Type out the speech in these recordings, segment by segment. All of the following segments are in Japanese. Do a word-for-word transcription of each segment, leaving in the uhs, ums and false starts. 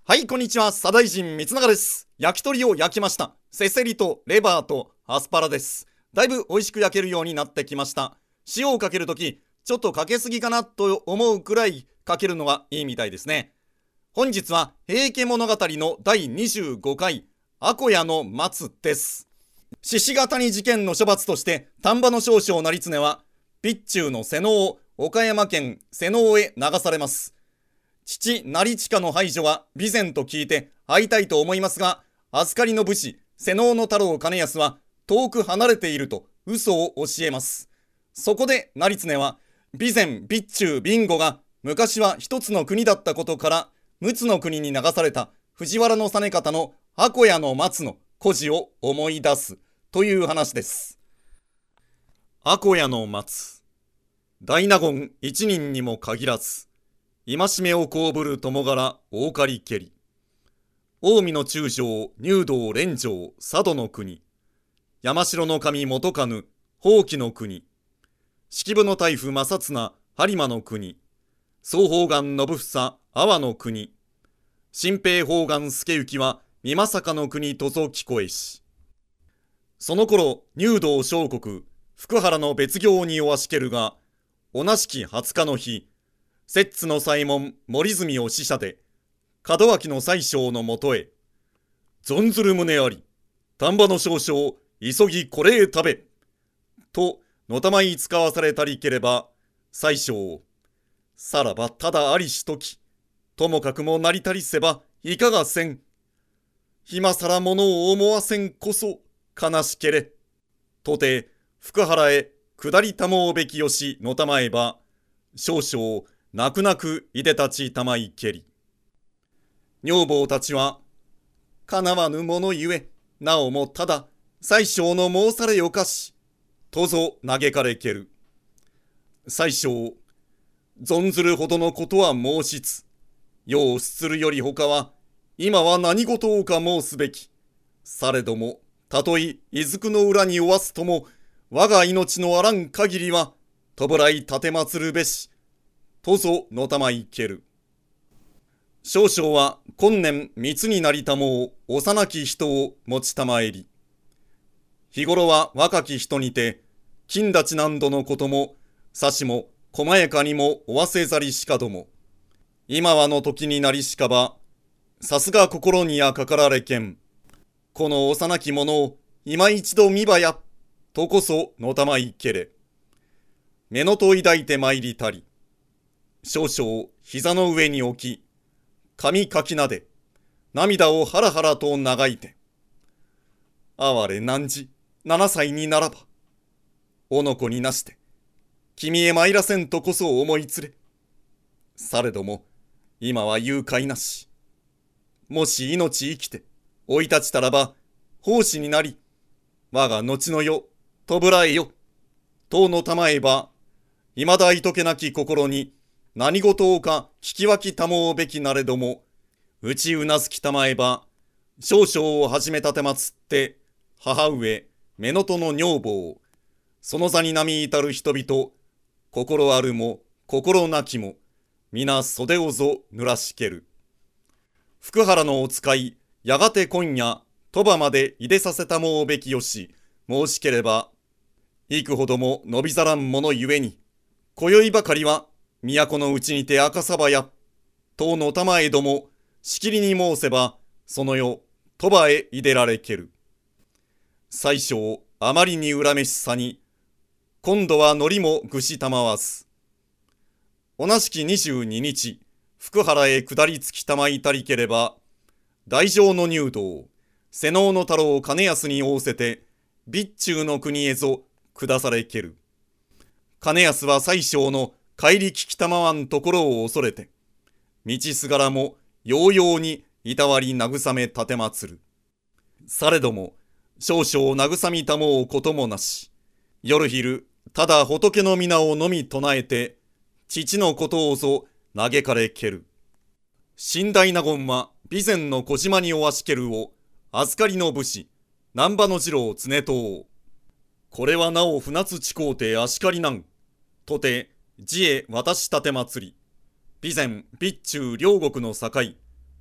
はい、こんにちは。左大臣光永です。焼き鳥を焼きました。せせりとレバーとアスパラです。だいぶ美味しく焼けるようになってきました。塩をかけるとき、ちょっとかけすぎかなと思うくらいかけるのがいいみたいですね。本日は平家物語のだいにじゅうごかい、アコヤの松です。獅子ヶ谷事件の処罰として丹波の少将成常は備中の瀬能を岡山県瀬能へ流されます。父成親の排除が備前と聞いて会いたいと思いますが、預かりの武士瀬能の太郎兼康は遠く離れていると嘘を教えます。そこで成常は備前備中備後が昔は一つの国だったことから陸奥の国に流された藤原実方のアコヤの松の故事を思い出すという話です。アコヤの松、大納言一人にも限らず戒めをこうぶる友柄大狩蹴り、近江の中将入道連城佐渡の国、山城の神元カヌ宝器の国、式部の大夫正綱播磨の国、総方眼信房阿波の国、新平方眼助行は美作の国とぞ聞こえし。その頃入道小国福原の別行におわしけるが、同じきはつかの日、摂津の左衛門森住を使者で門脇の宰相のもとへ、存ずる旨あり丹波の少将急ぎこれへ食べとのたまい使わされたりければ、宰相さらばただありしとき、ともかくもなりたりせばいかがせん。今さらものを思わせんこそ悲しけれ。とて福原へ下りたもうべきよしのたまえば、少々泣く泣くいでたちたまいけり。女房たちはかなわぬものゆえ、なおもただ宰相の申されよかしとぞ嘆かれける。宰相存ずるほどのことは申しつ、世をすつるよりほかは今は何事をか申すべき。されどもたとえいずくの裏におわすとも、我が命のあらん限りはとぶらい立てまつるべしとぞのたまいける。少々は今年密になりたもう幼き人を持ちたまえり。日頃は若き人にて金立ち何度のこともさしも細やかにもおわせざりしかども、今はの時になりしかばさすが心にやかかられけん。この幼き者を今一度見ばやとこそのたまいけれ。目のと抱いてまいりたり。少々膝の上に置き、髪かきなで涙をハラハラと流いて、哀れ汝ななさいにならばおの子になして君へ参らせんとこそ思いつれ。されども今は誘拐なし。もし命生きて生い立ちたらば奉仕になり、我が後の世とぶらえよとのたまえば、いまだいとけなき心に何事をか聞きわきたもうべきなれども、うちうなずきたまえば少々を始めたてまつって母上乳母の女房、その座に並み至る人々、心あるも心なきも皆袖をぞ濡らしける。福原のお使いやがて今夜鳥羽までいでさせたもうべきよし申しければ、幾ほども伸びざらんものゆえに今宵ばかりは都のうちにて赤さばやとのたまえども、しきりに申せばその夜鳥羽へいでられける。宰相あまりに恨めしさに今度はのりもぐしたまわず、同じきにじゅうににち福原へ下りつきたまいたりければ、大乗の入道瀬能の太郎兼康に仰せて備中の国へぞ下されける。兼康は宰相の帰り聞きたまわんところを恐れて、道すがらもようようにいたわり慰め立てまつる。されども少々慰みたもうこともなし、夜昼ただ仏の皆をのみ唱えて父のことをぞ嘆かれける。新大納言は備前の小島におわしけるを預かりの武士難波の次郎常藤、これはなお船津地皇帝足利なんとて自へ渡したてまつり、備前備中両国の境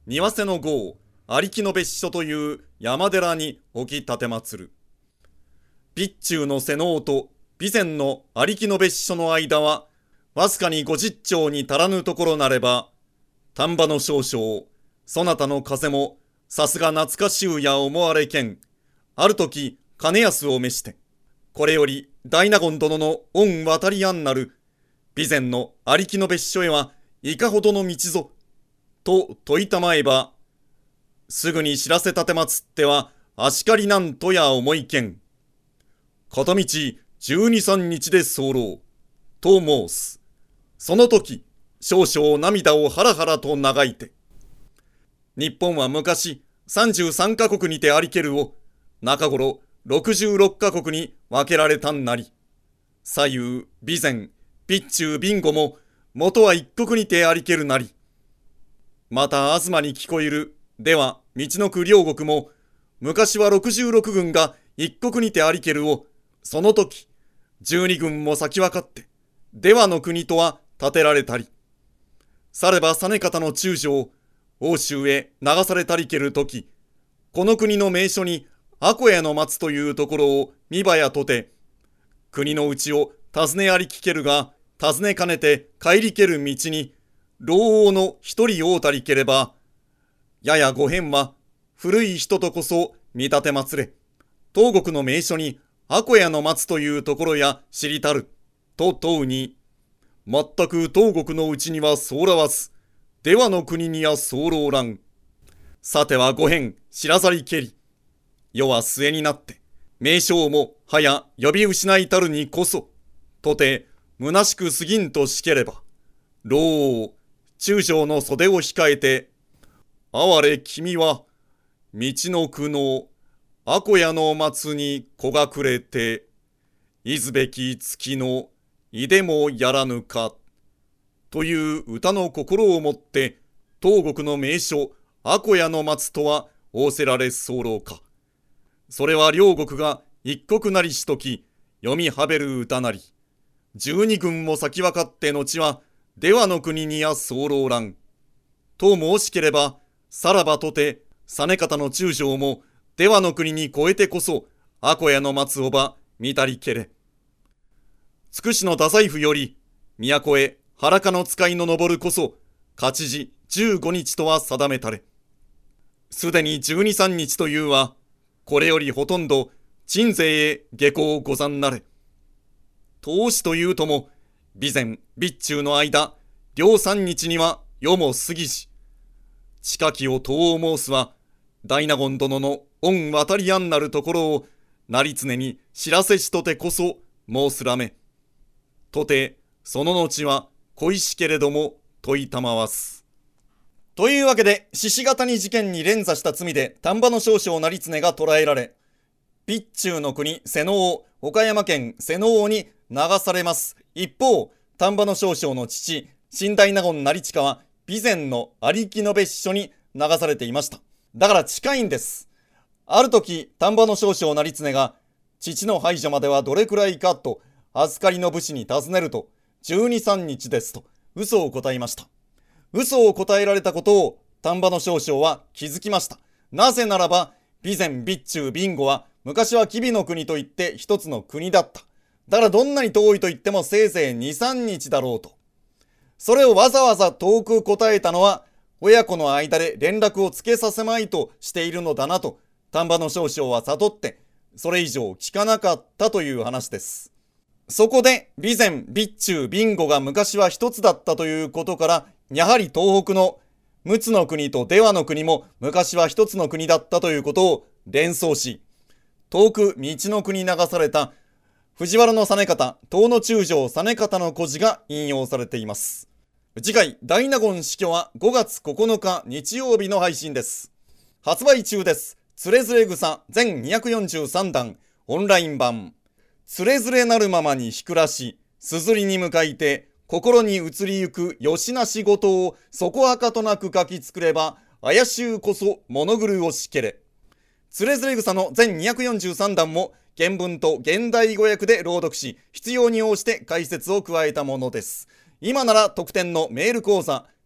庭瀬の郷、有木の別所という山寺に置き立て祭る。備中の瀬能と備前の有木の別所の間は、わずかに五十丁に足らぬところなれば、丹波の少々、そなたの風も、さすが懐かしゅうや思われけん。ある時、金安を召して、これより大納言殿の恩渡り案なる、備前の有木の別所へはいかほどの道ぞ、と問いたまえば、すぐに知らせ立てまつっては、あしかりなんとや思いけん。片道十二三日で候、と申す。その時、少々涙をハラハラと流いて、日本は昔さんじゅうさんカ国にてありけるを、中頃ろくじゅうろっカ国に分けられたんなり、左右、備前、備中、備後も、元は一国にてありけるなり、また東に聞こえる、では、道のく両国も、昔はろくじゅうろく軍が一国にてありけるを、その時、十二軍も先分かって、ではの国とは建てられたり、されば実方の中将、欧州へ流されたりけるとき、この国の名所に、アコヤの松というところを見ばやとて、国のうちを尋ねあり聞けるが、尋ねかねて帰りける道に、老王の一人会うたりければ、ややご変は、古い人とこそ見立て祭れ、東国の名所に、アコヤの松というところや知りたる、と問うに、全く東国のうちにはそうらわず、ではの国には候らん。さてはご変、知らざりけり。世は末になって、名称もはや呼び失いたるにこそ、とて、虚しくすぎんとしければ、老王、中将の袖を控えて、哀れ君は、道のくの、アコヤの松に子がくれて、いずべき月の、いでもやらぬか、という歌の心をもって、東国の名所、アコヤの松とは仰せられ候か。それは両国が一国なりしとき、読みはべる歌なり。十二軍も先分かって後は、ではの国にや候らん。と申しければ、さらばとて、実方の中将も、ではの国に越えてこそ、アコヤの松をば、見たりけれ。つくしの太宰府より、都へ原家の使いの登るこそ、勝ち時十五日とは定めたれ。すでに十二三日というは、これよりほとんど、鎮西へ下校ござんなれ。当しというとも、備前、備中の間、両三日には夜も過ぎし、近きを戸を申すは、大納言殿の恩渡り案なるところを、成常に知らせしとてこそ申すらめ。とて、その後は恋しけれども問いたまわす。というわけで、獅子ヶ谷事件に連座した罪で丹波の少将成常が捕らえられ、備中の国瀬能、岡山県瀬能に流されます。一方、丹波の少将の父、新大納言成親は、備前の有木の別所に流されていました。だから近いんです。ある時、丹波の少将成常が、父の排除まではどれくらいかと、預かりの武士に尋ねると、十二三日ですと、嘘を答えました。嘘を答えられたことを、丹波の少将は気づきました。なぜならば、備前、備中、備後は、昔は吉備の国といって一つの国だった。だからどんなに遠いと言ってもせいぜい二三日だろうと。それをわざわざ遠く答えたのは、親子の間で連絡をつけさせまいとしているのだなと、丹波の少将は悟って、それ以上聞かなかったという話です。そこで、備前、備中、備後が昔は一つだったということから、やはり東北の陸奥の国と出羽の国も昔は一つの国だったということを連想し、遠く道の国に流された藤原の実方、東の中将実方の故事が引用されています。次回、大納言死去はごがつここのか日曜日の配信です。発売中です。つれづれ草全にひゃくよんじゅうさんだんオンライン版。つれづれなるままにひくらし、すずりに向かいて、心に移りゆくよしなしごとをそこはかとなく書き作れば、怪しゅうこそ物狂をしけれ。つれづれ草の全にひゃくよんじゅうさんだんも原文と現代語訳で朗読し、必要に応じて解説を加えたものです。今なら特典のメール講座、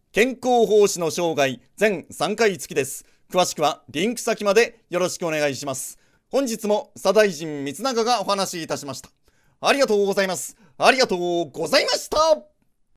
健康奉仕の生涯全さんかい付きです。詳しくはリンク先までよろしくお願いします。本日も左大臣光永がお話しいたしました。ありがとうございます。ありがとうございました。